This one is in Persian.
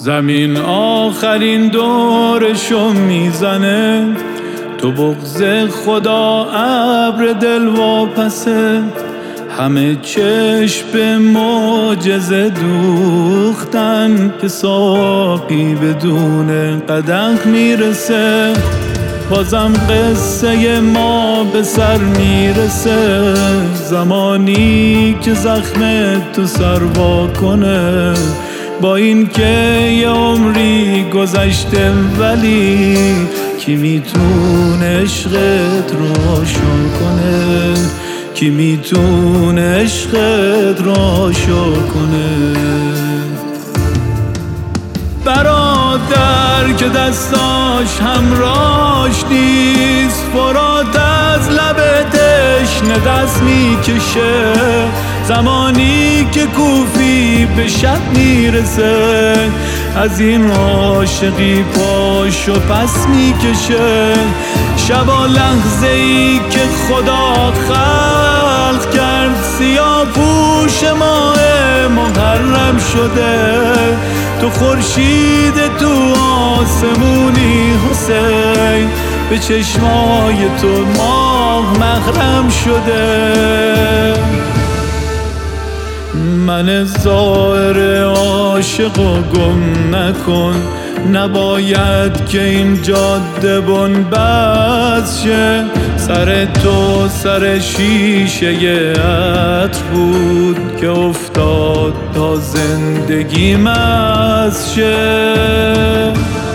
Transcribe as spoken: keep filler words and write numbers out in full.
زمین آخرین دورشو میزنه، تو بغض خدا ابر دل واپسه. همه چشم به معجزه دوختن که ساقی بدون قدح میرسه. بازم قصه ما به سر میرسه، زمانی که زخم تو سر وا کنه. با این که یه عمری گذشته ولی کی میتونه عشقت روشن کنه، کی میتونه عشقت روشن کنه. برادر که دستاش همراش نیست، فرات از لب تشنه دست میکشه. زمانی که کوفی به شب میرسه، از این عاشقی پاشو پس میکشه. شبا لحظه ای که خدا خلق کرد، سیاه پوش ماه محرم شده. تو خورشید تو آسمونی حسین، به چشمای تو ماه محرم شده. من ظاهر عاشقو گم نکن، نباید که این جاده بنبست شه. سر تو سر شیشه عطر بود که افتاد تا زندگی مست شه.